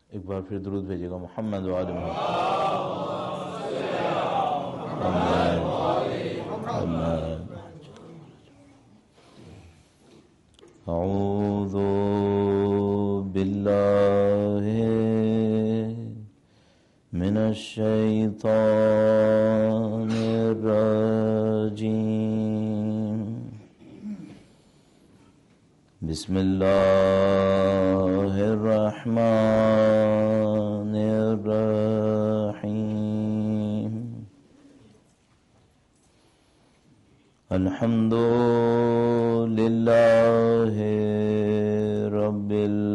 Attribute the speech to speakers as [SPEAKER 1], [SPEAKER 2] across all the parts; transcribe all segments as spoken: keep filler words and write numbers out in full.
[SPEAKER 1] ایک بار پھر درود بھیجیے گا محمد و آل محمد. اعوذ باللہ من الشیطان الرجیم. بسم اللہ الرحمن الرحیم. الحمد للہ رب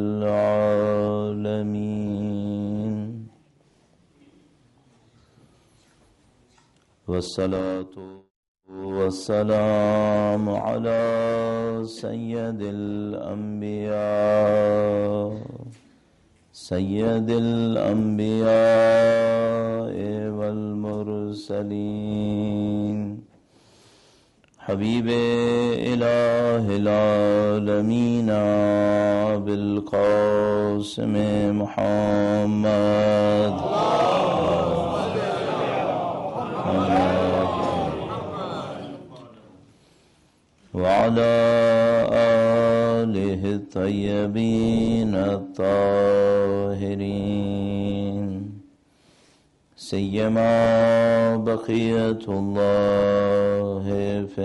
[SPEAKER 1] العالمین والصلاة والسلام على سید الانبیاء سید الانبیاء والمرسلین حبیب الہ العالمین بالقاسم محمد وعلى آلہ الطیبین الطاہرین سیما بقیت اللہ فی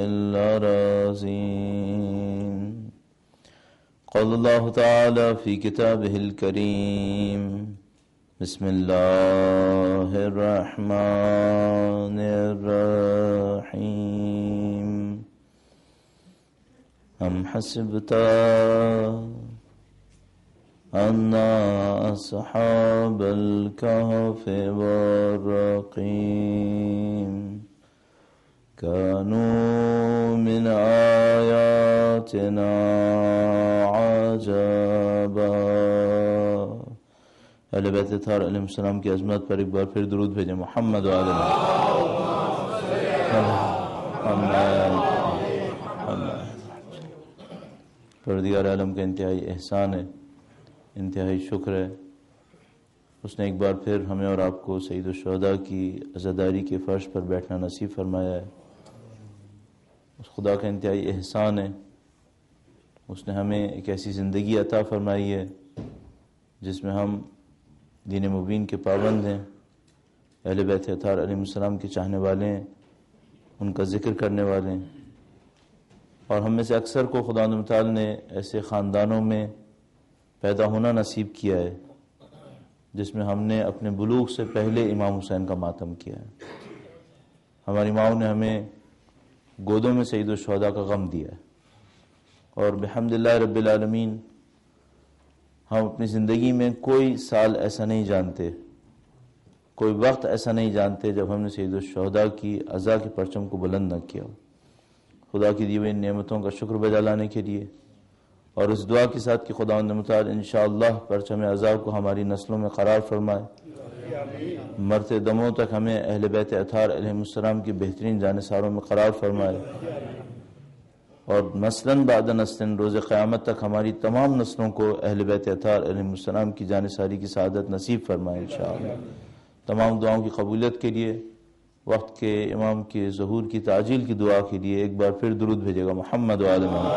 [SPEAKER 1] الارضین. قال اللہ تعالی فی کتابہ الکریم بسم اللہ الرحمن الرحیم. ام حسبت ان اصحاب الكهف والرقیم كانوا من آیاتنا عجبا. اہل بیت اطہار علیہ السلام کی عظمت پر ایک بار پھر درود بھیجیں محمد و آل محمد. پروردگار عالم کا انتہائی احسان ہے، انتہائی شکر ہے، اس نے ایک بار پھر ہمیں اور آپ کو سید الشہداء کی عزاداری کے فرش پر بیٹھنا نصیب فرمایا ہے. اس خدا کا انتہائی احسان ہے، اس نے ہمیں ایک ایسی زندگی عطا فرمائی ہے جس میں ہم دین مبین کے پابند ہیں، اہل بیت اطہار علیہ السلام کے چاہنے والے ہیں، ان کا ذکر کرنے والے ہیں. اور ہم میں سے اکثر کو خدا متعال نے ایسے خاندانوں میں پیدا ہونا نصیب کیا ہے جس میں ہم نے اپنے بلوغ سے پہلے امام حسین کا ماتم کیا ہے. ہماری ماؤں نے ہمیں گودوں میں سید الشہداء کا غم دیا ہے، اور بحمدللہ رب العالمین ہم اپنی زندگی میں کوئی سال ایسا نہیں جانتے، کوئی وقت ایسا نہیں جانتے جب ہم نے سید الشہداء کی عزا کے پرچم کو بلند نہ کیا ہو. خدا کی دی ہوئی نعمتوں کا شکر بجا لانے کے لیے اور اس دعا کے ساتھ کہ خداوند متعال انشاءاللہ پرچم عزا کو ہماری نسلوں میں قرار فرمائے، مرتے دموں تک ہمیں اہل بیت اطہار علیہ السلام کی بہترین جانثاروں میں قرار فرمائے، اور نسلاً بعد نسلاً روز قیامت تک ہماری تمام نسلوں کو اہل بیت اطہار علیہ السلام کی جانثاری کی سعادت نصیب فرمائے انشاءاللہ. تمام دعاؤں کی قبولیت کے لیے، وقت کے امام کے ظہور کی تعجیل کی دعا کے لیے ایک بار پھر درود بھیجے گا محمد و آل محمد.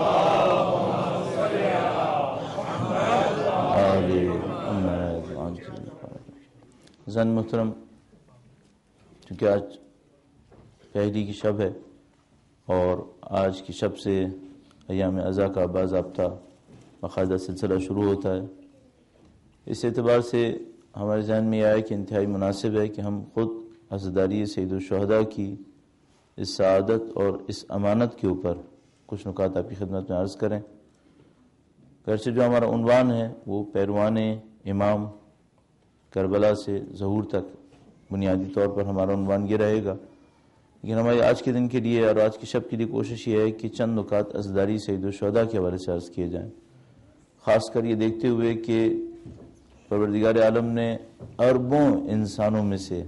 [SPEAKER 1] زن محترم، چونکہ آج پہلی کی شب ہے اور آج کی شب سے ایام عزا کا باضابطہ باقاعدہ سلسلہ شروع ہوتا ہے. اس اعتبار سے ہمارے ذہن میں یہ آیا کہ انتہائی مناسب ہے کہ ہم خود عزاداری سید الشہداء کی اس سعادت اور اس امانت کے اوپر کچھ نکات آپ کی خدمت میں عرض کریں. گرچہ جو ہمارا عنوان ہے وہ پیروان امام کربلا سے ظہور تک بنیادی طور پر ہمارا عنوان یہ رہے گا، لیکن ہماری آج کے دن کے لیے اور آج کی شب کے لیے کوشش یہ ہے کہ چند نکات عزاداری سید الشہداء کے حوالے سے عرض کیے جائیں، خاص کر یہ دیکھتے ہوئے کہ پروردگار عالم نے اربوں انسانوں میں سے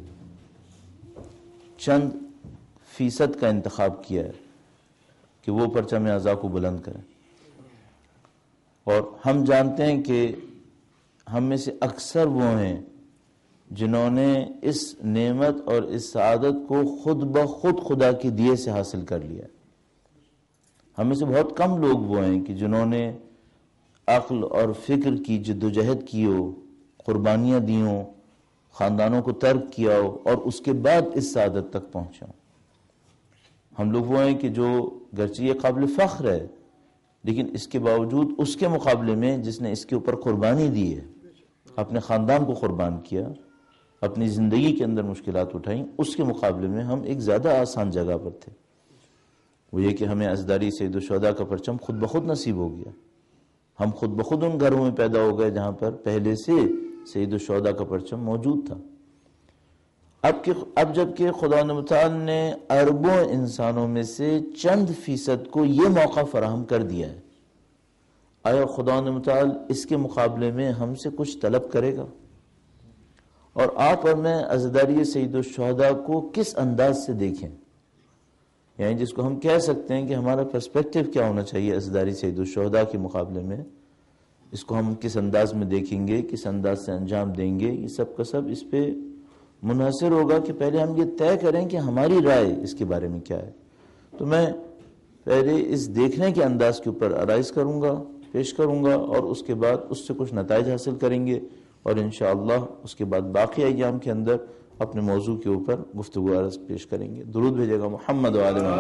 [SPEAKER 1] چند فیصد کا انتخاب کیا ہے کہ وہ پرچم عزا کو بلند کریں. اور ہم جانتے ہیں کہ ہم میں سے اکثر وہ ہیں جنہوں نے اس نعمت اور اس سعادت کو خود بخود خدا کے دیے سے حاصل کر لیا. ہم میں سے بہت کم لوگ وہ ہیں کہ جنہوں نے عقل اور فکر کی جد و جہد کی ہو، قربانیاں دی ہوں، خاندانوں کو ترک کیا ہو اور اس کے بعد اس سعادت تک پہنچا ہوں. ہم لوگ وہ ہیں کہ جو گرچہ یہ قابل فخر ہے لیکن اس کے باوجود اس کے مقابلے میں جس نے اس کے اوپر قربانی دی ہے، اپنے خاندان کو قربان کیا، اپنی زندگی کے اندر مشکلات اٹھائیں، اس کے مقابلے میں ہم ایک زیادہ آسان جگہ پر تھے. وہ یہ کہ ہمیں عزداری سید الشہداء کا پرچم خود بخود نصیب ہو گیا. ہم خود بخود ان گھروں میں پیدا ہو گئے جہاں پر پہلے سے سید الشہداء کا پرچم موجود تھا. اب کہ اب جب کہ خدا متعال نے اربوں انسانوں میں سے چند فیصد کو یہ موقع فراہم کر دیا ہے، آیا خدا متعال اس کے مقابلے میں ہم سے کچھ طلب کرے گا؟ اور آپ اور میں عزاداری سید الشہداء کو کس انداز سے دیکھیں، یعنی جس کو ہم کہہ سکتے ہیں کہ ہمارا پرسپیکٹیو کیا ہونا چاہیے عزاداری سید الشہداء کے مقابلے میں، اس کو ہم کس انداز میں دیکھیں گے، کس انداز سے انجام دیں گے، یہ سب کا سب اس پہ منحصر ہوگا کہ پہلے ہم یہ طے کریں کہ ہماری رائے اس کے بارے میں کیا ہے. تو میں پہلے اس دیکھنے کے انداز کے اوپر آرائز کروں گا، پیش کروں گا، اور اس کے بعد اس سے کچھ نتائج حاصل کریں گے، اور انشاءاللہ اس کے بعد باقی ایام کے اندر اپنے موضوع کے اوپر گفتگو عرض پیش کریں گے. درود بھیجے گا محمد و آل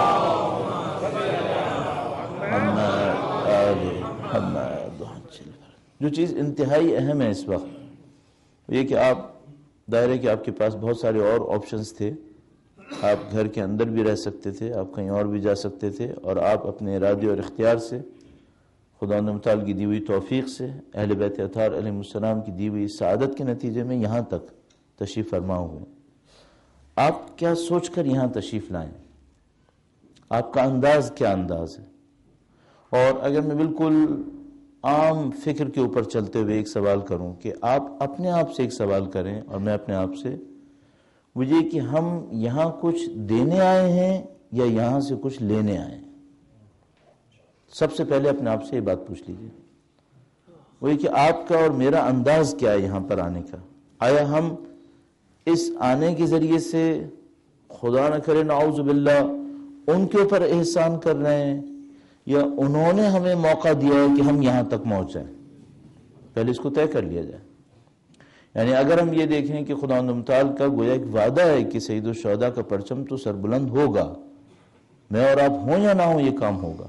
[SPEAKER 1] محمد. جو چیز انتہائی اہم ہے اس وقت یہ کہ آپ ظاہر ہے کہ آپ کے پاس بہت سارے اور آپشنز تھے. آپ گھر کے اندر بھی رہ سکتے تھے، آپ کہیں اور بھی جا سکتے تھے، اور آپ اپنے ارادے اور اختیار سے خدا متعال کی دی ہوئی توفیق سے اہل بیت اطہار علیہ السلام کی دی ہوئی سعادت کے نتیجے میں یہاں تک تشریف فرما ہوئے. آپ کیا سوچ کر یہاں تشریف لائیں؟ آپ کا انداز کیا انداز ہے؟ اور اگر میں بالکل عام فکر کے اوپر چلتے ہوئے ایک سوال کروں کہ آپ اپنے آپ سے ایک سوال کریں اور میں اپنے آپ سے، وہ یہ کہ ہم یہاں کچھ دینے آئے ہیں یا یہاں سے کچھ لینے آئے ہیں؟ سب سے پہلے اپنے آپ سے یہ بات پوچھ لیجئے. وہ یہ کہ آپ کا اور میرا انداز کیا ہے یہاں پر آنے کا. آیا ہم اس آنے کے ذریعے سے خدا نہ کرے نعوذ باللہ ان کے اوپر احسان کر رہے ہیں، یا انہوں نے ہمیں موقع دیا ہے کہ ہم یہاں تک پہنچ جائیں؟ پہلے اس کو طے کر لیا جائے. یعنی اگر ہم یہ دیکھیں کہ خدا متعال کا گویا ایک وعدہ ہے کہ سید الشہداء کا پرچم تو سربلند ہوگا، میں اور آپ ہوں یا نہ ہوں یہ کام ہوگا.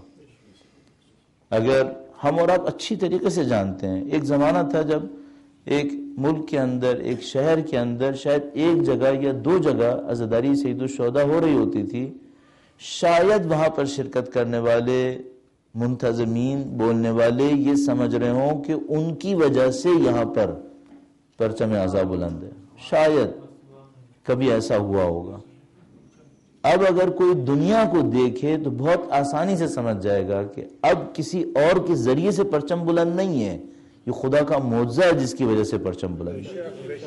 [SPEAKER 1] اگر ہم اور آپ اچھی طریقے سے جانتے ہیں، ایک زمانہ تھا جب ایک ملک کے اندر، ایک شہر کے اندر شاید ایک جگہ یا دو جگہ عزاداری سید الشہداء ہو رہی ہوتی تھی، شاید وہاں پر شرکت کرنے والے منتظمین، بولنے والے یہ سمجھ رہے ہوں کہ ان کی وجہ سے یہاں پر پرچم عزا بلند ہے. شاید کبھی ایسا ہوا ہوگا. اب اگر کوئی دنیا کو دیکھے تو بہت آسانی سے سمجھ جائے گا کہ اب کسی اور کے ذریعے سے پرچم بلند نہیں ہے، یہ خدا کا معجزہ ہے جس کی وجہ سے پرچم بلند ہے.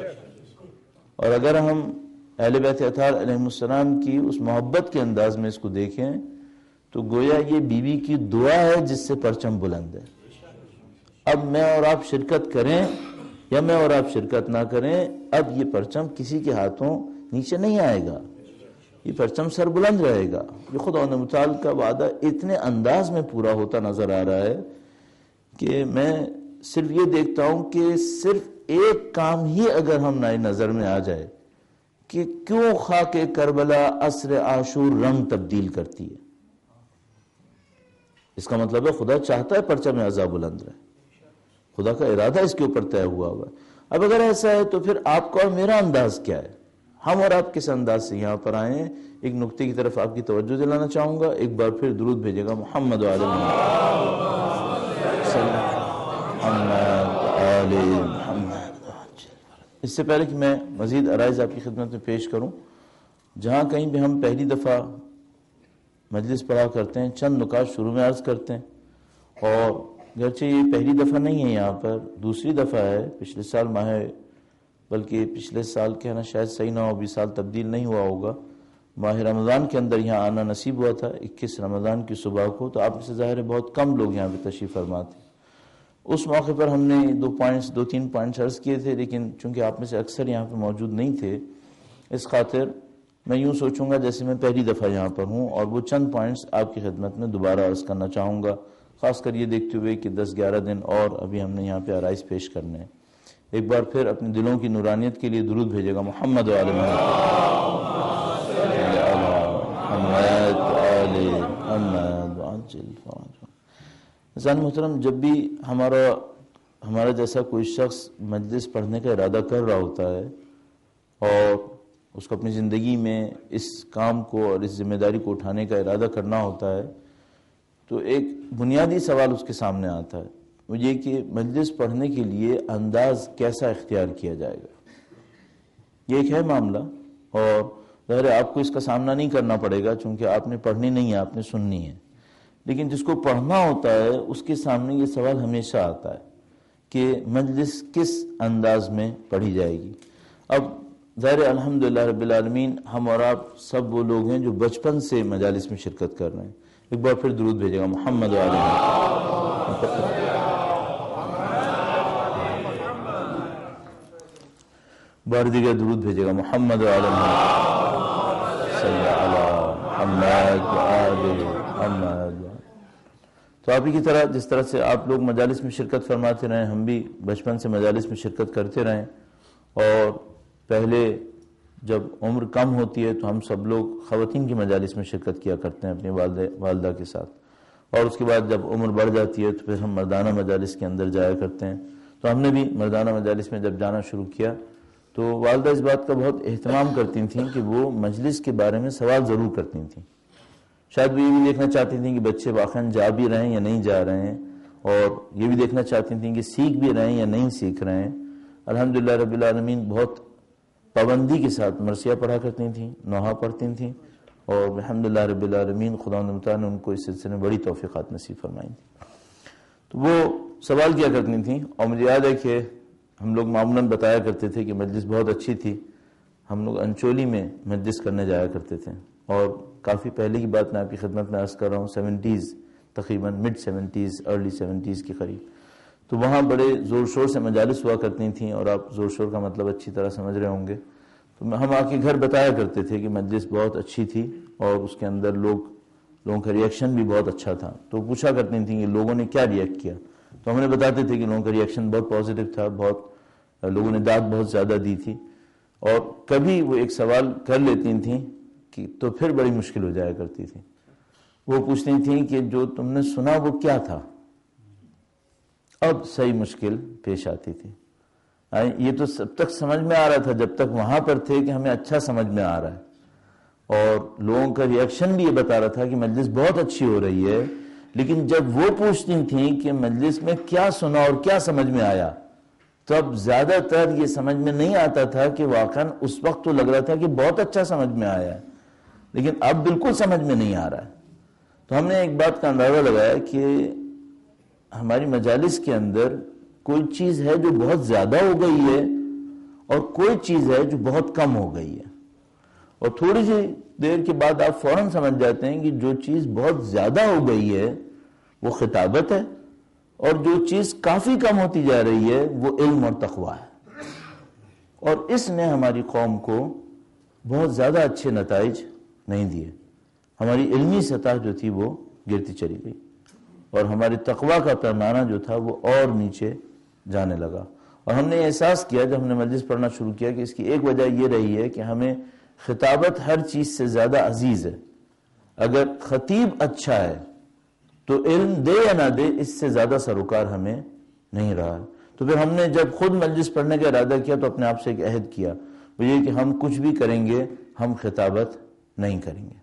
[SPEAKER 1] اور اگر ہم اہل بیت اطہار علیہ السلام کی اس محبت کے انداز میں اس کو دیکھیں تو گویا یہ بی بی کی دعا ہے جس سے پرچم بلند ہے. اب میں اور آپ شرکت کریں یا میں اور آپ شرکت نہ کریں، اب یہ پرچم کسی کے ہاتھوں نیچے نہیں آئے گا، یہ پرچم سر بلند رہے گا. یہ خدا متعال کا وعدہ اتنے انداز میں پورا ہوتا نظر آ رہا ہے کہ میں صرف یہ دیکھتا ہوں کہ صرف ایک کام ہی اگر ہماری نظر میں آ جائے کہ کیوں خاک کربلا عصر عاشور رنگ تبدیل کرتی ہے، اس کا مطلب ہے خدا چاہتا ہے پرچم عزا بلند رہے، خدا کا ارادہ اس کے اوپر طے ہوا ہوا ہے. اب اگر ایسا ہے تو پھر آپ کا اور میرا انداز کیا ہے؟ ہم اور آپ کس انداز سے یہاں پر آئے ہیں؟ ایک نقطے کی طرف آپ کی توجہ دلانا چاہوں گا. ایک بار پھر درود بھیجے گا محمد و آل محمد. اس سے پہلے کہ میں مزید عرائض آپ کی خدمت میں پیش کروں، جہاں کہیں بھی ہم پہلی دفعہ مجلس پڑھا کرتے ہیں چند نکات شروع میں عرض کرتے ہیں، اور گرچہ یہ پہلی دفعہ نہیں ہے، یہاں پر دوسری دفعہ ہے. پچھلے سال ماہ بلکہ پچھلے سال کہنا شاید صحیح نہ ہو، ابھی سال تبدیل نہیں ہوا ہوگا، ماہ رمضان کے اندر یہاں آنا نصیب ہوا تھا اکیس رمضان کی صبح کو. تو آپ سے ظاہر ہے بہت کم لوگ یہاں پہ تشریف فرما تھے. اس موقع پر ہم نے دو پوائنٹس دو تین پوائنٹس عرض کیے تھے، لیکن چونکہ آپ میں سے اکثر یہاں پہ موجود نہیں تھے، اس خاطر میں یوں سوچوں گا جیسے میں پہلی دفعہ یہاں پر ہوں، اور وہ چند پوائنٹس آپ کی خدمت میں دوبارہ عرض کرنا چاہوں گا، خاص کر یہ دیکھتے ہوئے کہ دس گیارہ دن اور ابھی ہم نے یہاں پہ آرائز پیش کرنے ہیں۔ ایک بار پھر اپنے دلوں کی نورانیت کے لیے درود بھیجے گا محمد و آل محمد۔ انسان محترم، جب بھی ہمارا ہمارا جیسا کوئی شخص مجلس پڑھنے کا ارادہ کر رہا ہوتا ہے اور اس کو اپنی زندگی میں اس کام کو اور اس ذمہ داری کو اٹھانے کا ارادہ کرنا ہوتا ہے، تو ایک بنیادی سوال اس کے سامنے آتا ہے، وہ یہ کہ مجلس پڑھنے کے لیے انداز کیسا اختیار کیا جائے گا۔ یہ ایک ہے معاملہ، اور ظاہر ہے آپ کو اس کا سامنا نہیں کرنا پڑے گا چونکہ آپ نے پڑھنی نہیں ہے، آپ نے سننی ہے، لیکن جس کو پڑھنا ہوتا ہے اس کے سامنے یہ سوال ہمیشہ آتا ہے کہ مجلس کس انداز میں پڑھی جائے گی۔ اب ظاہر الحمدللہ رب العالمین ہم اور آپ سب وہ لوگ ہیں جو بچپن سے مجالس میں شرکت کر رہے ہیں۔ ایک بار پھر درود بھیجے گا محمد و آل محمد۔ بار دیگر درود بھیجے گا محمد و آل محمد صلی علی محمد و آل محمد۔ تو آپ ہی کی طرح جس طرح سے آپ لوگ مجالس میں شرکت فرماتے رہیں، ہم بھی بچپن سے مجالس میں شرکت کرتے رہیں، اور پہلے جب عمر کم ہوتی ہے تو ہم سب لوگ خواتین کی مجالس میں شرکت کیا کرتے ہیں اپنی والدہ والدہ کے ساتھ، اور اس کے بعد جب عمر بڑھ جاتی ہے تو پھر ہم مردانہ مجالس کے اندر جایا کرتے ہیں۔ تو ہم نے بھی مردانہ مجالس میں جب جانا شروع کیا تو والدہ اس بات کا بہت اہتمام کرتی تھیں کہ وہ مجلس کے بارے میں سوال ضرور کرتی تھیں۔ شاید وہ یہ بھی دیکھنا چاہتی تھیں کہ بچے واقعاً جا بھی رہے ہیں یا نہیں جا رہے ہیں، اور یہ بھی دیکھنا چاہتی تھیں کہ سیکھ بھی رہے ہیں یا نہیں سیکھ رہے ہیں۔ الحمدللہ رب العالمین بہت پابندی کے ساتھ مرثیہ پڑھا کرتی تھیں، نوحہ پڑھتی تھیں، اور الحمدللہ رب العالمین خداوند متعال نے ان کو اس سلسلے میں بڑی توفیقات نصیب فرمائی تھیں۔ تو وہ سوال کیا کرتی تھیں، اور مجھے یاد ہے کہ ہم لوگ معمولاً بتایا کرتے تھے کہ مجلس بہت اچھی تھی، ہم لوگ انچولی میں مجلس کرنے جایا کرتے تھے، اور کافی پہلے کی بات میں آپ کی خدمت میں عرض کر رہا ہوں، سیونٹیز تقریباً مڈ سیونٹیز ارلی سیونٹیز کے قریب، تو وہاں بڑے زور شور سے مجالس ہوا کرتی تھیں، اور آپ زور شور کا مطلب اچھی طرح سمجھ رہے ہوں گے۔ تو ہم آ کے گھر بتایا کرتے تھے کہ مجلس بہت اچھی تھی، اور اس کے اندر لوگ لوگوں کا ریئیکشن بھی بہت اچھا تھا۔ تو پوچھا کرتی تھیں کہ لوگوں نے کیا ریئیکٹ کیا، تو ہم نے بتاتے تھے کہ لوگوں کا ریئیکشن بہت پازیٹیو تھا، بہت لوگوں نے داد بہت زیادہ دی تھی، اور کبھی وہ ایک سوال کر لیتی تھیں کہ تو پھر بڑی مشکل ہو جایا کرتی تھی۔ وہ پوچھتی تھیں کہ جو تم نے سنا وہ کیا تھا، اب صحیح مشکل پیش آتی تھی۔ یہ تو سب تک سمجھ میں آ رہا تھا جب تک وہاں پر تھے کہ ہمیں اچھا سمجھ میں آ رہا ہے، اور لوگوں کا ریئیکشن بھی یہ بتا رہا تھا کہ مجلس بہت اچھی ہو رہی ہے، لیکن جب وہ پوچھتی تھیں کہ مجلس میں کیا سنا اور کیا سمجھ میں آیا، تو اب زیادہ تر یہ سمجھ میں نہیں آتا تھا کہ واقعاً اس وقت تو لگ رہا تھا کہ بہت اچھا سمجھ میں آیا ہے، لیکن اب بالکل سمجھ میں نہیں آ رہا ہے۔ تو ہم نے ایک بات کا اندازہ لگایا کہ ہماری مجالس کے اندر کوئی چیز ہے جو بہت زیادہ ہو گئی ہے، اور کوئی چیز ہے جو بہت کم ہو گئی ہے، اور تھوڑی سی دیر کے بعد آپ فوراً سمجھ جاتے ہیں کہ جو چیز بہت زیادہ ہو گئی ہے وہ خطابت ہے، اور جو چیز کافی کم ہوتی جا رہی ہے وہ علم اور تقویٰ ہے۔ اور اس نے ہماری قوم کو بہت زیادہ اچھے نتائج نہیں دیے، ہماری علمی سطح جو تھی وہ گرتی چلی گئی، اور ہماری تقویٰ کا پیمانہ جو تھا وہ اور نیچے جانے لگا۔ اور ہم نے احساس کیا جب ہم نے مجلس پڑھنا شروع کیا کہ اس کی ایک وجہ یہ رہی ہے کہ ہمیں خطابت ہر چیز سے زیادہ عزیز ہے۔ اگر خطیب اچھا ہے تو علم دے یا نہ دے اس سے زیادہ سروکار ہمیں نہیں رہا۔ تو پھر ہم نے جب خود مجلس پڑھنے کا ارادہ کیا تو اپنے آپ سے ایک عہد کیا، وہ یہ کہ ہم کچھ بھی کریں گے ہم خطابت نہیں کریں گے،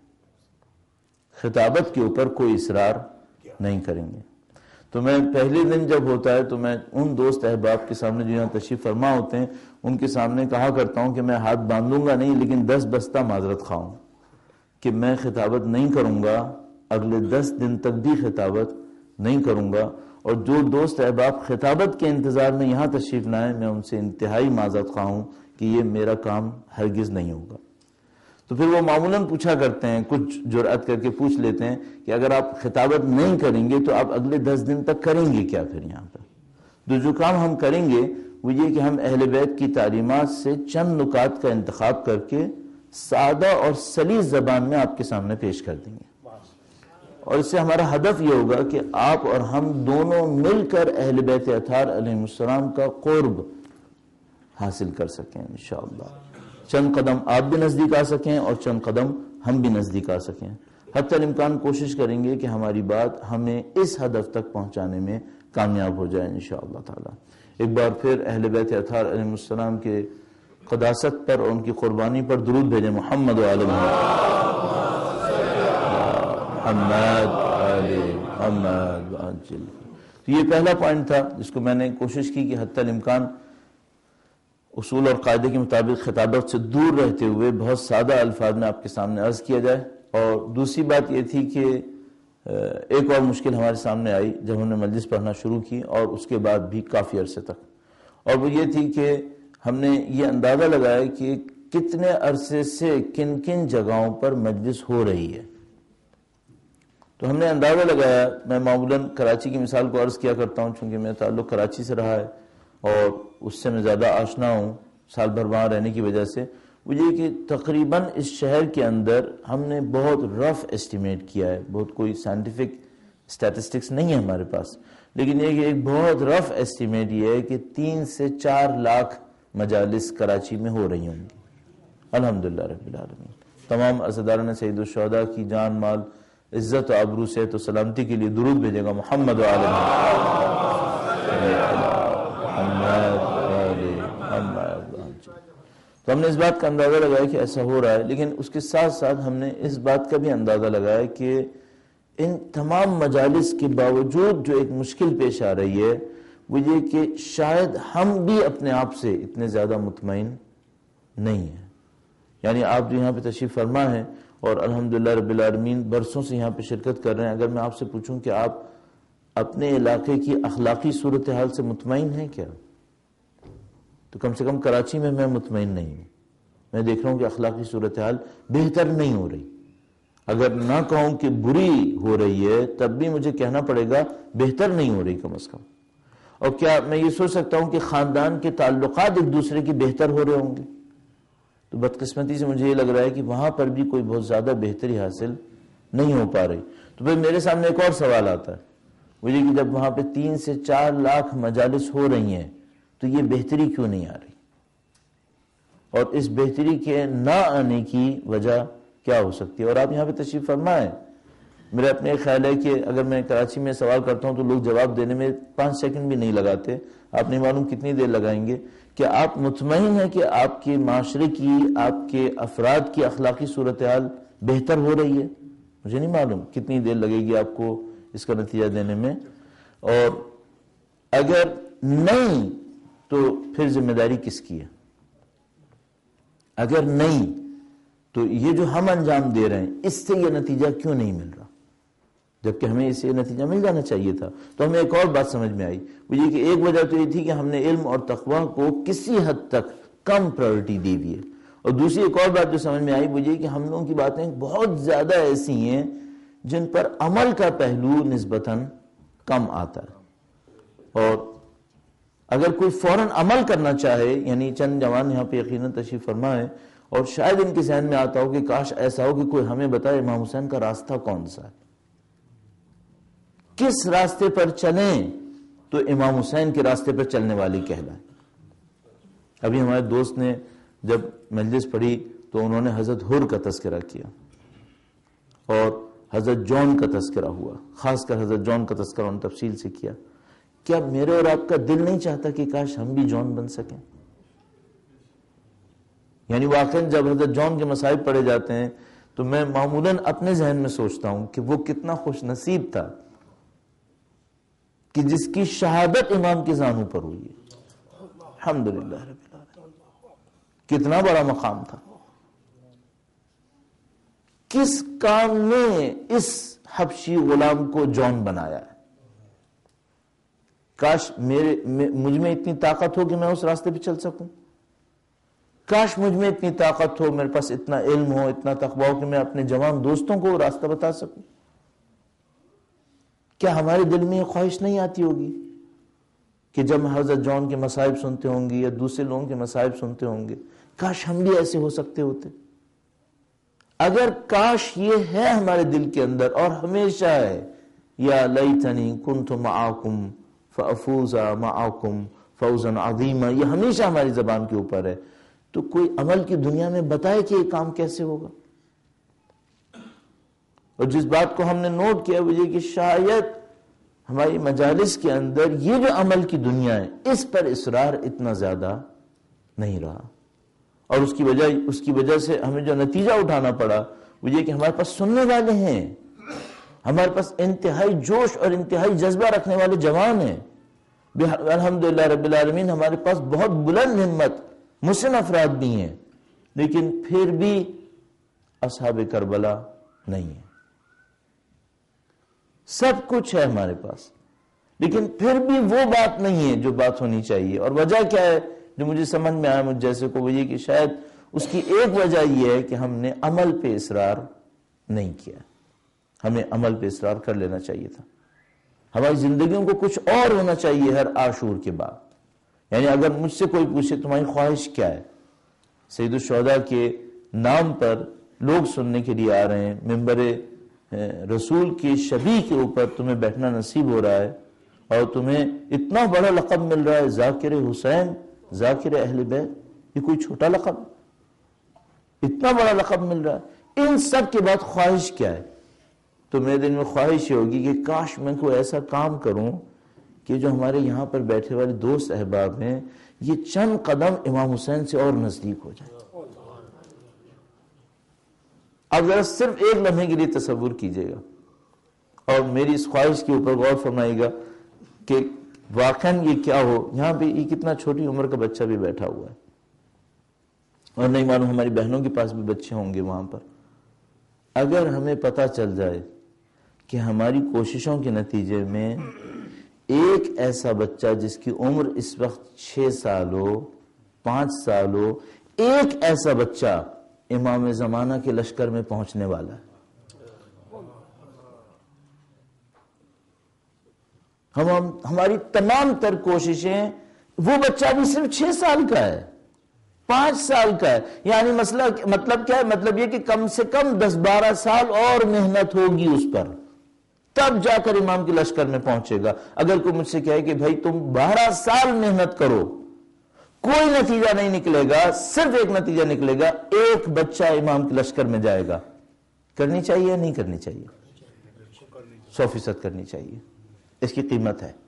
[SPEAKER 1] خطابت کے اوپر کوئی اصرار نہیں کریں گے۔ تو میں پہلے دن جب ہوتا ہے تو میں ان دوست احباب کے سامنے جو یہاں تشریف فرما ہوتے ہیں ان کے سامنے کہا کرتا ہوں کہ میں ہاتھ باندھوں گا نہیں، لیکن دس بستہ معذرت خواہوں کہ میں خطابت نہیں کروں گا، اگلے دس دن تک بھی خطابت نہیں کروں گا۔ اور جو دوست احباب خطابت کے انتظار میں یہاں تشریف لائیں میں ان سے انتہائی معذرت خواہ ہوں کہ یہ میرا کام ہرگز نہیں ہوگا۔ تو پھر وہ معمولاً پوچھا کرتے ہیں، کچھ جرأت کر کے پوچھ لیتے ہیں کہ اگر آپ خطابت نہیں کریں گے تو آپ اگلے دس دن تک کریں گے کیا پھر یہاں پر؟ تو جو کام ہم کریں گے وہ یہ کہ ہم اہل بیت کی تعلیمات سے چند نکات کا انتخاب کر کے سادہ اور سلیس زبان میں آپ کے سامنے پیش کر دیں گے، اور اس سے ہمارا ہدف یہ ہوگا کہ آپ اور ہم دونوں مل کر اہل بیت اطہار علیہ السلام کا قرب حاصل کر سکیں انشاءاللہ. چند قدم آپ بھی نزدیک آ سکیں اور چند قدم ہم بھی نزدیک آ سکیں. حتی الامکان کوشش کریں گے کہ ہماری بات ہمیں اس ہدف تک پہنچانے میں کامیاب ہو جائے انشاءاللہ تعالی. ایک بار پھر اہل بیت اطہار علیہ السلام کے قداست پر اور ان کی قربانی پر درود بھیجیں. محمد و آل محمد آل محمد عاجل. تو یہ پہلا پوائنٹ تھا جس کو میں نے کوشش کی کہ حتی الامکان اصول اور قاعدے کے مطابق خطابت سے دور رہتے ہوئے بہت سادہ الفاظ میں آپ کے سامنے عرض کیا جائے. اور دوسری بات یہ تھی کہ ایک اور مشکل ہمارے سامنے آئی جب ہم نے مجلس پڑھنا شروع کی اور اس کے بعد بھی کافی عرصے تک، اور وہ یہ تھی کہ ہم نے یہ اندازہ لگایا کہ کتنے عرصے سے کن کن جگہوں پر مجلس ہو رہی ہے. تو ہم نے اندازہ لگایا، میں معمولاً کراچی کی مثال کو عرض کیا کرتا ہوں چونکہ میرا تعلق کراچی سے رہا ہے اور اس سے میں زیادہ آشنا ہوں سال بھر وہاں رہنے کی وجہ سے. وہ یہ کہ تقریباً اس شہر کے اندر ہم نے بہت رف ایسٹیمیٹ کیا ہے، بہت کوئی سائنٹیفک اسٹیٹسٹکس نہیں ہے ہمارے پاس، لیکن یہ کہ ایک بہت رف ایسٹیمیٹ یہ ہے کہ تین سے چار لاکھ مجالس کراچی میں ہو رہی ہوں گی الحمدللہ رب العالمین. تمام عزاداران سید الشہداء کی جان مال عزت و آبرو صحت و سلامتی کے لیے درود بھیجے گا. محمد و آل محمد. تو ہم نے اس بات کا اندازہ لگایا کہ ایسا ہو رہا ہے، لیکن اس کے ساتھ ساتھ ہم نے اس بات کا بھی اندازہ لگایا کہ ان تمام مجالس کے باوجود جو ایک مشکل پیش آ رہی ہے وہ یہ کہ شاید ہم بھی اپنے آپ سے اتنے زیادہ مطمئن نہیں ہیں. یعنی آپ جو یہاں پہ تشریف فرما ہیں اور الحمدللہ رب العالمین برسوں سے یہاں پہ شرکت کر رہے ہیں، اگر میں آپ سے پوچھوں کہ آپ اپنے علاقے کی اخلاقی صورتحال سے مطمئن ہیں کیا، تو کم سے کم کراچی میں میں مطمئن نہیں ہوں. میں دیکھ رہا ہوں کہ اخلاقی صورتحال بہتر نہیں ہو رہی. اگر نہ کہوں کہ بری ہو رہی ہے تب بھی مجھے کہنا پڑے گا بہتر نہیں ہو رہی کم از کم. اور کیا میں یہ سوچ سکتا ہوں کہ خاندان کے تعلقات ایک دوسرے کی بہتر ہو رہے ہوں گے؟ تو بدقسمتی سے مجھے یہ لگ رہا ہے کہ وہاں پر بھی کوئی بہت زیادہ بہتری حاصل نہیں ہو پا رہی. تو پھر میرے سامنے ایک اور سوال آتا ہے، وہ یہ کہ جب وہاں پہ تین سے چار لاکھ مجالس ہو رہی ہیں تو یہ بہتری کیوں نہیں آ رہی، اور اس بہتری کے نہ آنے کی وجہ کیا ہو سکتی ہے؟ اور آپ یہاں پہ تشریف فرما ہے. میرا اپنے خیال ہے کہ اگر میں کراچی میں سوال کرتا ہوں تو لوگ جواب دینے میں پانچ سیکنڈ بھی نہیں لگاتے. آپ نہیں معلوم کتنی دیر لگائیں گے. کہ آپ مطمئن ہیں کہ آپ کے معاشرے کی، آپ کے افراد کی اخلاقی صورتحال بہتر ہو رہی ہے؟ مجھے نہیں معلوم کتنی دیر لگے گی آپ کو اس کا نتیجہ دینے میں. اور اگر نہیں تو پھر ذمہ داری کس کی ہے؟ اگر نہیں تو یہ جو ہم انجام دے رہے ہیں اس سے یہ نتیجہ کیوں نہیں مل رہا، جبکہ ہمیں اس سے یہ نتیجہ مل جانا چاہیے تھا؟ تو ہمیں ایک اور بات سمجھ میں آئی، وہ یہ کہ ایک وجہ تو یہ تھی کہ ہم نے علم اور تقویٰ کو کسی حد تک کم پرائرٹی دی ہوئی ہے، اور دوسری ایک اور بات جو سمجھ میں آئی وہ یہ کہ ہم لوگوں کی باتیں بہت زیادہ ایسی ہیں جن پر عمل کا پہلو نسبتاً کم آتا ہے. اور اگر کوئی فوراً عمل کرنا چاہے، یعنی چند جوان یہاں پہ یقیناً تشریف فرما ہے اور شاید ان کے ذہن میں آتا ہو کہ کاش ایسا ہو کہ کوئی ہمیں بتائے امام حسین کا راستہ کون سا ہے، کس راستے پر چلیں تو امام حسین کے راستے پر چلنے والی کہلائے. ابھی ہمارے دوست نے جب مجلس پڑھی تو انہوں نے حضرت حر کا تذکرہ کیا اور حضرت جون کا تذکرہ ہوا، خاص کر حضرت جون کا تذکرہ انہوں نے تفصیل سے کیا. کیا میرے اور آپ کا دل نہیں چاہتا کہ کاش ہم بھی جون بن سکیں؟ یعنی واقعاً جب حضرت جون کے مصائب پڑے جاتے ہیں تو میں معمولاً اپنے ذہن میں سوچتا ہوں کہ وہ کتنا خوش نصیب تھا کہ جس کی شہادت امام کے زانوں پر ہوئی ہے. الحمدللہ رب العالمین، کتنا بڑا مقام تھا. کس کام نے اس حبشی غلام کو جون بنایا ہے؟ کاش میرے مجھ میں اتنی طاقت ہو کہ میں اس راستے پہ چل سکوں. کاش مجھ میں اتنی طاقت ہو، میرے پاس اتنا علم ہو، اتنا تقویٰ ہو کہ میں اپنے جوان دوستوں کو وہ راستہ بتا سکوں. کیا ہمارے دل میں یہ خواہش نہیں آتی ہوگی کہ جب حضرت جون کے مصائب سنتے ہوں گے یا دوسرے لوگوں کے مصائب سنتے ہوں گے کاش ہم بھی ایسے ہو سکتے ہوتے. اگر کاش یہ ہے ہمارے دل کے اندر اور ہمیشہ ہے یا لیتنی کنت معاکم فافوز معاکم فوزا عظیما، یہ ہمیشہ ہماری زبان کے اوپر ہے، تو کوئی عمل کی دنیا میں بتائے کہ یہ کام کیسے ہوگا. اور جس بات کو ہم نے نوٹ کیا وہ یہ کہ شاید ہماری مجالس کے اندر یہ جو عمل کی دنیا ہے اس پر اصرار اتنا زیادہ نہیں رہا، اور اس کی وجہ اس کی وجہ سے ہمیں جو نتیجہ اٹھانا پڑا وہ یہ کہ ہمارے پاس سننے والے ہیں، ہمارے پاس انتہائی جوش اور انتہائی جذبہ رکھنے والے جوان ہیں. الحمدللہ رب العالمین ہمارے پاس بہت بلند ہمت مسن افراد بھی ہیں، لیکن پھر بھی اصحاب کربلا نہیں ہے. سب کچھ ہے ہمارے پاس لیکن پھر بھی وہ بات نہیں ہے جو بات ہونی چاہیے. اور وجہ کیا ہے جو مجھے سمجھ میں آیا مجھ جیسے کو، وہ یہ کہ شاید اس کی ایک وجہ یہ ہے کہ ہم نے عمل پہ اصرار نہیں کیا. ہمیں عمل پہ اصرار کر لینا چاہیے تھا. ہماری زندگیوں کو کچھ اور ہونا چاہیے ہر عاشور کے بعد. یعنی اگر مجھ سے کوئی پوچھے تمہاری خواہش کیا ہے، سید الشہداء کے نام پر لوگ سننے کے لیے آ رہے ہیں، ممبر رسول کی شبیہ کے اوپر تمہیں بیٹھنا نصیب ہو رہا ہے اور تمہیں اتنا بڑا لقب مل رہا ہے ذاکر حسین، ذاکر اہل بیت، یہ کوئی چھوٹا لقب، اتنا بڑا لقب مل رہا ہے. ان سب کے بعد خواہش کیا ہے؟ تو میرے دل میں خواہش یہ ہوگی کہ کاش میں کوئی ایسا کام کروں کہ جو ہمارے یہاں پر بیٹھے والے دوست احباب ہیں یہ چند قدم امام حسین سے اور نزدیک ہو جائے. اب ذرا صرف ایک لمحے کے لیے تصور کیجئے گا اور میری اس خواہش کے اوپر غور فرمائیے گا کہ واقعاً یہ کیا ہو. یہاں پہ یہ کتنا چھوٹی عمر کا بچہ بھی بیٹھا ہوا ہے اور نہیں معلوم ہماری بہنوں کے پاس بھی بچے ہوں گے وہاں پر. اگر ہمیں پتہ چل جائے کہ ہماری کوششوں کے نتیجے میں ایک ایسا بچہ جس کی عمر اس وقت چھ سال ہو، پانچ سال ہو، ایک ایسا بچہ امام زمانہ کے لشکر میں پہنچنے والا ہے، ہم ہم ہماری تمام تر کوششیں، وہ بچہ بھی صرف چھ سال کا ہے، پانچ سال کا ہے، یعنی مسئلہ مطلب کیا ہے؟ مطلب یہ کہ کم سے کم دس بارہ سال اور محنت ہوگی اس پر، تب جا کر امام کے لشکر میں پہنچے گا. اگر کوئی مجھ سے کہے کہ بھائی تم بارہ سال محنت کرو کوئی نتیجہ نہیں نکلے گا، صرف ایک نتیجہ نکلے گا، ایک بچہ امام کے لشکر میں جائے گا، کرنی چاہیے یا نہیں کرنی چاہیے؟ سو فیصد کرنی چاہیے. اس کی قیمت ہے،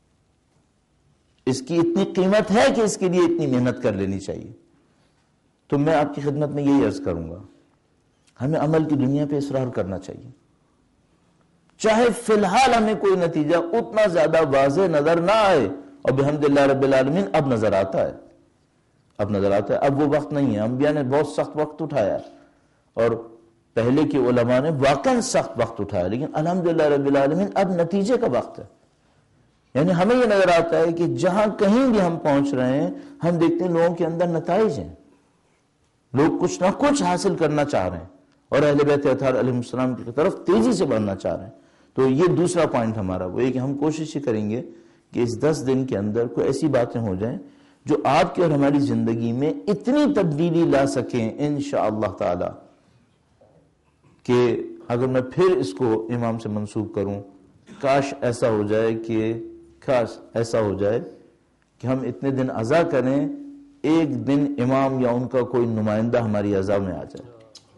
[SPEAKER 1] اس کی اتنی قیمت ہے کہ اس کے لیے اتنی محنت کر لینی چاہیے. تو میں آپ کی خدمت میں یہی عرض کروں گا، ہمیں عمل کی دنیا پہ اصرار کرنا چاہیے، چاہے فی الحال ہمیں کوئی نتیجہ اتنا زیادہ واضح نظر نہ آئے. اور بحمدللہ رب العالمین اب نظر آتا ہے، اب نظر آتا ہے. اب وہ وقت نہیں ہے، انبیاء نے بہت سخت وقت اٹھایا اور پہلے کے علماء نے واقعا سخت وقت اٹھایا، لیکن الحمدللہ رب العالمین اب نتیجے کا وقت ہے. یعنی ہمیں یہ نظر آتا ہے کہ جہاں کہیں بھی ہم پہنچ رہے ہیں ہم دیکھتے ہیں لوگوں کے اندر نتائج ہیں، لوگ کچھ نہ کچھ حاصل کرنا چاہ رہے ہیں اور اہل بیت اطہار علیہ السلام کی طرف تیزی سے بڑھنا چاہ رہے ہیں. تو یہ دوسرا پوائنٹ ہمارا وہ ہے کہ ہم کوشش کریں گے کہ اس دس دن کے اندر کوئی ایسی باتیں ہو جائیں جو آپ کی اور ہماری زندگی میں اتنی تبدیلی لا سکیں انشاءاللہ تعالی کہ اگر میں پھر اس کو امام سے منسوب کروں، کاش ایسا ہو جائے کہ کاش ایسا ہو جائے کہ ہم اتنے دن عزا کریں، ایک دن امام یا ان کا کوئی نمائندہ ہماری عزا میں آ جائے.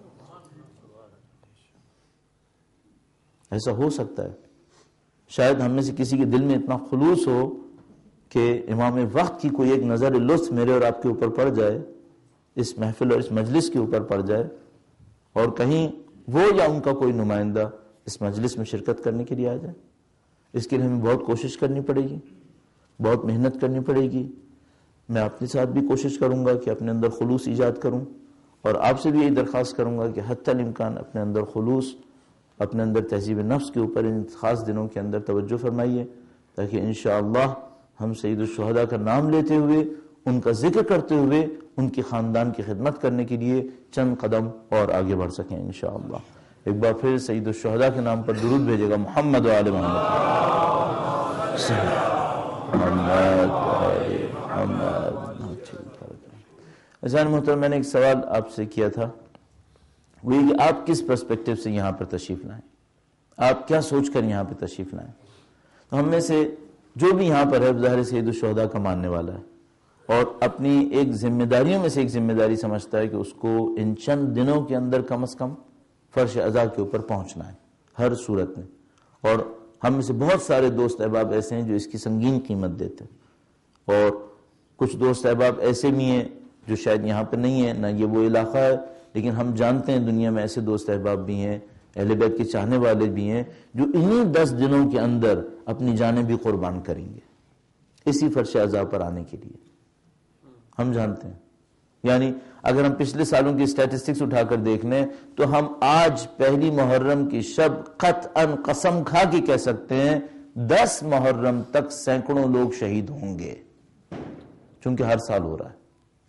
[SPEAKER 1] ایسا ہو سکتا ہے. شاید ہم میں سے کسی کے دل میں اتنا خلوص ہو کہ امام وقت کی کوئی ایک نظر لطف میرے اور آپ کے اوپر پڑ جائے، اس محفل اور اس مجلس کے اوپر پڑ جائے، اور کہیں وہ یا ان کا کوئی نمائندہ اس مجلس میں شرکت کرنے کے لیے آ جائے. اس کے لیے ہمیں بہت کوشش کرنی پڑے گی، بہت محنت کرنی پڑے گی. میں اپنے ساتھ بھی کوشش کروں گا کہ اپنے اندر خلوص ایجاد کروں، اور آپ سے بھی یہی درخواست کروں گا کہ حتی الامکان اپنے اندر خلوص، اپنے اندر تہذیب نفس کے اوپر ان خاص دنوں کے اندر توجہ فرمائیے، تاکہ انشاءاللہ ہم سید الشہداء کا نام لیتے ہوئے، ان کا ذکر کرتے ہوئے، ان کے خاندان کی خدمت کرنے کے لیے چند قدم اور آگے بڑھ سکیں انشاءاللہ. ایک بار پھر سید الشہداء کے نام پر درود بھیجے گا. محمد و آل محمد. محمد وآل محمد۔ عزیزان محترم، میں نے ایک سوال آپ سے کیا تھا، وہ یہ کہ آپ کس پرسپیکٹو سے یہاں پر تشریف لائیں، آپ کیا سوچ کر یہاں پہ تشریف لائیں۔ تو ہم میں سے جو بھی یہاں پر ہے ظاہر سید الشہداء کا ماننے والا ہے اور اپنی ایک ذمہ داریوں میں سے ایک ذمہ داری سمجھتا ہے کہ اس کو ان چند دنوں کے اندر کم از کم فرش عزا کے اوپر پہنچنا ہے ہر صورت میں۔ اور ہم میں سے بہت سارے دوست احباب ایسے ہیں جو اس کی سنگین قیمت دیتے ہیں، اور کچھ دوست احباب ایسے بھی ہیں جو شاید یہاں پہ نہیں ہیں، نہ یہ وہ علاقہ ہے، لیکن ہم جانتے ہیں دنیا میں ایسے دوست احباب بھی ہیں، اہل بیت کے چاہنے والے بھی ہیں، جو انہی دس دنوں کے اندر اپنی جانیں بھی قربان کریں گے اسی فرش عزا پر آنے کے لیے۔ ہم جانتے ہیں، یعنی اگر ہم پچھلے سالوں کی اسٹیٹسٹکس اٹھا کر دیکھ لیں تو ہم آج پہلی محرم کی شب قطعاً قسم کھا کے کہہ سکتے ہیں دس محرم تک سینکڑوں لوگ شہید ہوں گے، چونکہ ہر سال ہو رہا ہے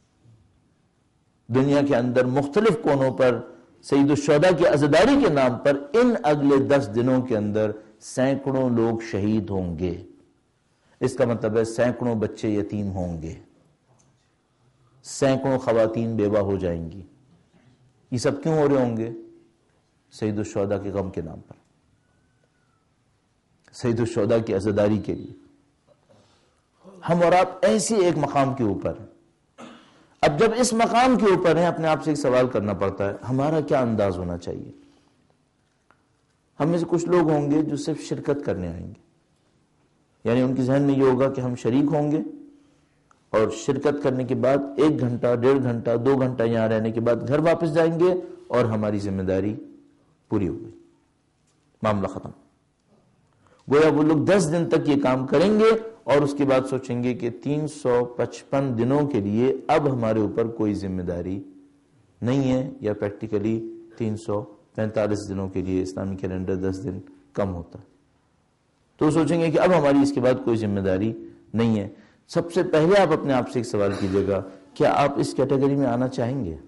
[SPEAKER 1] دنیا کے اندر مختلف کونوں پر سید الشہداء کی عزاداری کے نام پر ان اگلے دس دنوں کے اندر سینکڑوں لوگ شہید ہوں گے۔ اس کا مطلب ہے سینکڑوں بچے یتیم ہوں گے، سینکڑوں خواتین بیوہ ہو جائیں گی۔ یہ سب کیوں ہو رہے ہوں گے؟ سید الشہداء کے غم کے نام پر، سید الشہداء کی عزاداری کے لیے۔ ہم اور آپ ایسی ایک مقام کے اوپر ہیں۔ اب جب اس مقام کے اوپر ہیں، اپنے آپ سے ایک سوال کرنا پڑتا ہے ہمارا کیا انداز ہونا چاہیے۔ ہم میں سے کچھ لوگ ہوں گے جو صرف شرکت کرنے آئیں گے، یعنی ان کے ذہن میں یہ ہوگا کہ ہم شریک ہوں گے اور شرکت کرنے کے بعد ایک گھنٹہ ڈیڑھ گھنٹہ دو گھنٹہ یہاں رہنے کے بعد گھر واپس جائیں گے اور ہماری ذمہ داری پوری ہو گئی، معاملہ ختم۔ گویا وہ لوگ دس دن تک یہ کام کریں گے اور اس کے بعد سوچیں گے کہ تین سو پچپن دنوں کے لیے اب ہمارے اوپر کوئی ذمہ داری نہیں ہے، یا پریکٹیکلی تین سو پینتالیس دنوں کے لیے اسلامی کیلنڈر دس دن کم ہوتا ہے، تو سوچیں گے کہ اب ہماری اس کے بعد کوئی ذمہ داری نہیں ہے۔ سب سے پہلے آپ اپنے آپ سے ایک سوال کیجئے گا، کیا آپ اس کیٹیگری میں آنا چاہیں گے؟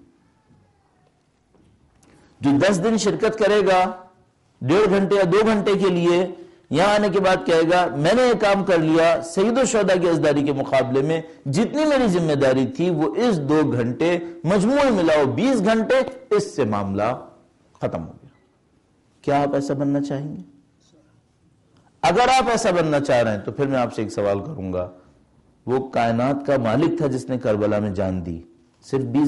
[SPEAKER 1] جو دس دن شرکت کرے گا ڈیڑھ گھنٹے یا دو گھنٹے کے لیے، یہاں آنے کے بعد کہے گا میں نے یہ کام کر لیا، سید الشہداء کی عزاداری کے مقابلے میں جتنی میری ذمہ داری تھی وہ اس دو گھنٹے مجموعی ملاؤ بیس گھنٹے، اس سے معاملہ ختم ہو گیا۔ کیا آپ ایسا بننا چاہیں گے؟ اگر آپ ایسا بننا چاہ رہے ہیں تو پھر میں آپ سے ایک سوال کروں گا، وہ کائنات کا مالک تھا جس نے کربلا میں جان دی، صرف بیس